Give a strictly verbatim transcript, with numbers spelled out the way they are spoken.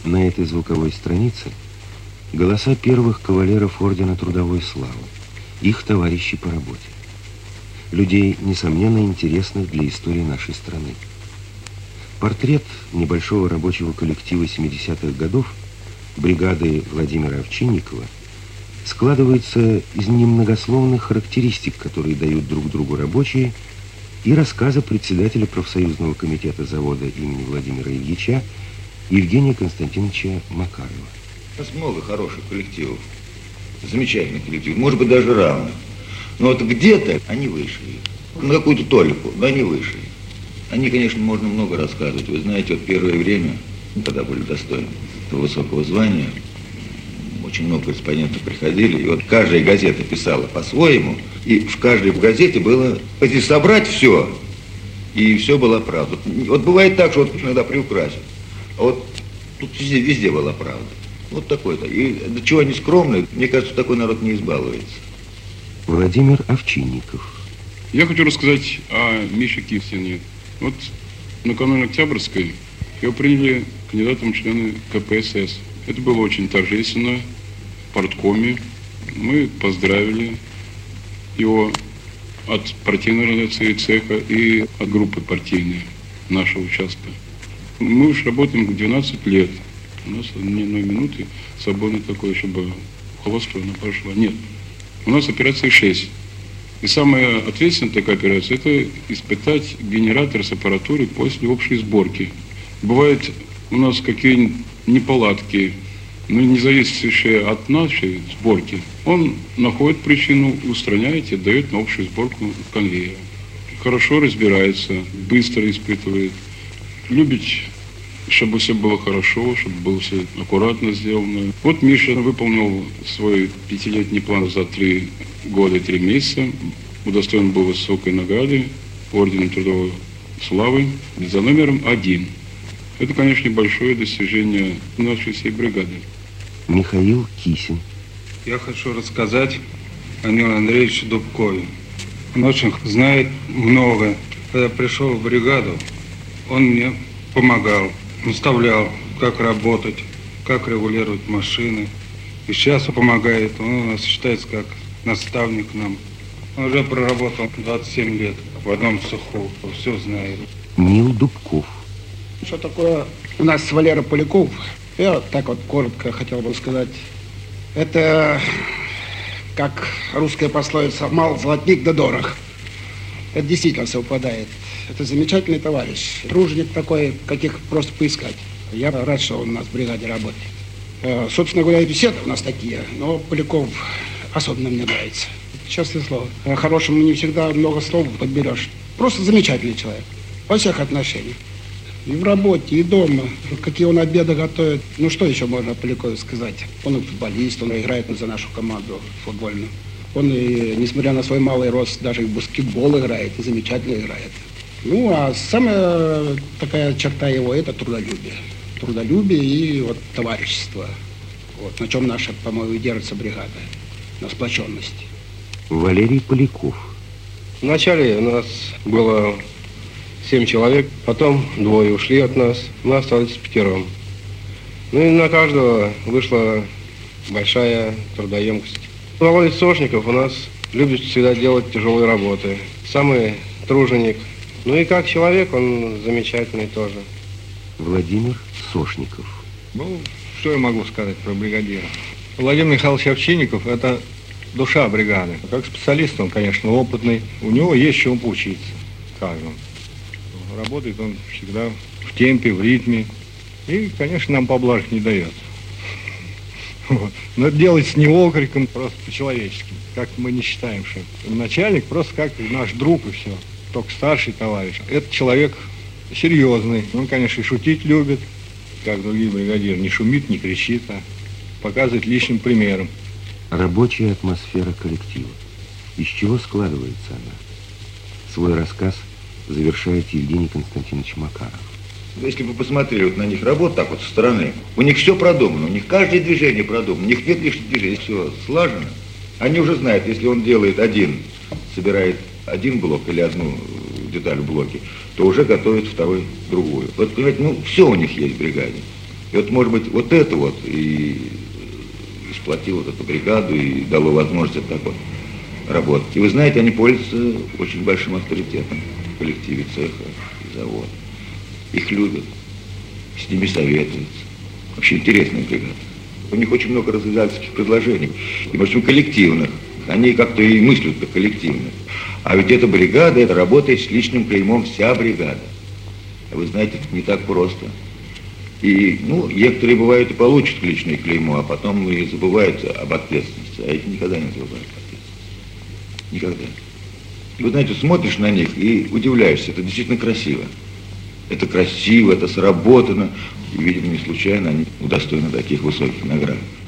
На этой звуковой странице голоса первых кавалеров Ордена Трудовой Славы, их товарищей по работе. Людей, несомненно, интересных для истории нашей страны. Портрет небольшого рабочего коллектива семидесятых годов, бригады Владимира Овчинникова, складывается из немногословных характеристик, которые дают друг другу рабочие, и рассказа председателя профсоюзного комитета завода имени Владимира Ильича Евгения Константиновича Макарова. У нас много хороших коллективов, замечательных коллективов, может быть, даже равных. Но вот где-то они вышли, на какую-то толику, но они вышли. Они, конечно, можно много рассказывать. Вы знаете, вот первое время, когда были достойны высокого звания, очень много корреспондентов приходили, и вот каждая газета писала по-своему, и в каждой газете было, если собрать все, и все была правда. Вот бывает так, что вот иногда приукрасят, а вот тут везде, везде была правда. Вот такой-то. И до чего они скромные, мне кажется, такой народ не избалуется. Владимир Овчинников. Я хочу рассказать о Мише Кисине. Вот накануне Октябрьской его приняли кандидатом в члены ка пэ эс эс. Это было очень торжественно, в парткоме. Мы поздравили его от партийной организации цеха и от группы партийной нашего участка. Мы уж работаем двенадцать лет. У нас ни одной минуты свободной такой, чтобы холостую она пошла. Нет. У нас операции шесть. И самая ответственная такая операция – это испытать генератор с аппаратурой после общей сборки. Бывают у нас какие-нибудь неполадки, но не зависящие от нашей сборки. Он находит причину, устраняет и дает на общую сборку конвейера. Хорошо разбирается, быстро испытывает, любит, чтобы все было хорошо, чтобы было все аккуратно сделано. Вот Миша выполнил свой пятилетний план за три года и три месяца. Удостоен был высокой награды Ордена Трудовой Славы за номером один. Это, конечно, большое достижение нашей всей бригады. Михаил Кисин. Я хочу рассказать о Ниле Андреевиче Дубкове. Он очень знает много. Когда пришел в бригаду, он мне помогал, наставлял, как работать, как регулировать машины. И сейчас он помогает. Он у нас считается как наставник нам. Он уже проработал двадцать семь лет в одном цеху. Он все знает. Нил Дубков. Что такое у нас Валера Поляков? Я вот так вот коротко хотел бы сказать. Это, как русская пословица, мал золотник да дорог. Это действительно совпадает. Это замечательный товарищ. Труженик такой, каких просто поискать. Я рад, что он у нас в бригаде работает. Собственно говоря, и беседы у нас такие, но Поляков особенно мне нравится. Честное слово. Хорошему не всегда много слов подберешь. Просто замечательный человек. Во всех отношениях. И в работе, и дома. Какие он обеды готовит. Ну, что еще можно о Полякове сказать? Он и футболист, он играет за нашу команду футбольную. Он, и, несмотря на свой малый рост, даже и в баскетбол играет, и замечательно играет. Ну, а самая такая черта его – это трудолюбие. Трудолюбие и вот товарищество. Вот, на чем наша, по-моему, держится бригада. На сплоченности. Валерий Поляков. Вначале у нас было семь человек, потом двое ушли от нас, мы остались пятером. Ну и на каждого вышла большая трудоемкость. Володя Сошников у нас любит всегда делать тяжелые работы. Самый труженик. Ну и как человек он замечательный тоже. Владимир Сошников. Ну, что я могу сказать про бригадира? Владимир Михайлович Овчинников – это душа бригады. Как специалист он, конечно, опытный. У него есть чему поучиться каждому. Работает он всегда в темпе, в ритме. И, конечно, нам поблажек не дает. Вот. Но делать с него окриком просто по-человечески. Как мы не считаем, что начальник просто как наш друг и все. Только старший товарищ. Этот человек серьезный. Он, конечно, и шутить любит, как другие бригадиры. Не шумит, не кричит, а показывает личным примером. Рабочая атмосфера коллектива. Из чего складывается она? Свой рассказ завершает Евгений Константинович Макаров. Если вы посмотрели вот на них работу так вот со стороны, у них все продумано, у них каждое движение продумано, у них нет лишних движений, все слажено. Они уже знают, если он делает один, собирает один блок или одну деталь в блоке, то уже готовит второй другую. Вот, понимаете, ну, все у них есть в бригаде. И вот, может быть, вот это вот и сплотило вот эту бригаду и дало возможность вот так вот работать. И вы знаете, они пользуются очень большим авторитетом в коллективе цеха и завода. Их любят, с ними советуются. Вообще интересная бригада. У них очень много развязательских предложений, и очень коллективных. Они как-то и мыслят как коллективно. А ведь эта бригада, это работает с личным клеймом вся бригада. А вы знаете, это не так просто. И, ну, некоторые бывают и получат личное клеймо, а потом и забывают об ответственности. А эти никогда не забывают ответственности. Никогда. Вы знаете, смотришь на них и удивляешься. Это действительно красиво. Это красиво, это сработано. И, видимо, не случайно они удостоены таких высоких наград.